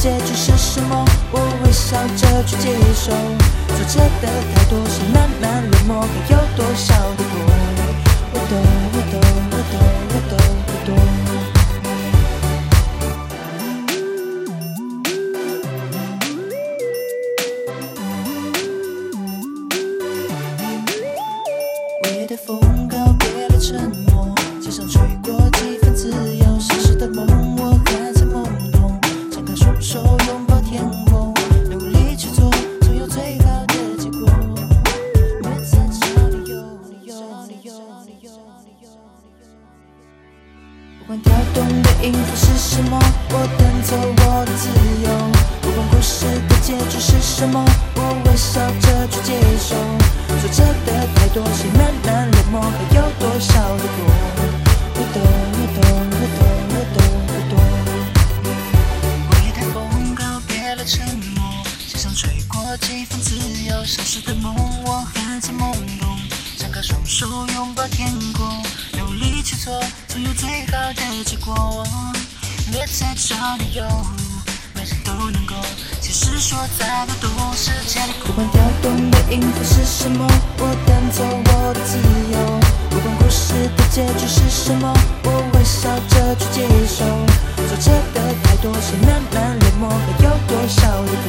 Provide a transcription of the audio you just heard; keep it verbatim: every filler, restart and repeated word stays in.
结局是什么？我微笑着去接受。挫折的太多，是慢慢落寞，还有多少的过？我懂，我懂，我懂，我懂，我懂。午夜的风告别了沉默，街上吹过几分自由，消失的梦我还在懵懂，张开双手拥抱天空，努力去做，总有最好的结果。别再找理由，理由，理由，理由，理由。不管跳动的音符是什么，我等走我的自由。不管故事的结局是什么，我微笑着去接受。挫折的太多，谁慢慢落寞，还有多少的过？我懂，我懂，我懂，我懂，我懂。午夜的风告别了沉默，街上吹过几分自由，消失的梦我还在懵懂，张开双手拥抱天空，努力去做，总有最好的结果。别再找理由，没人都能够。其实说再多都是借力。不管跳动的音符是什么，我等走我的自由。不管故事的结局是什么，我微笑着去接受。挫折的太多，谁慢慢落寞，还有多少的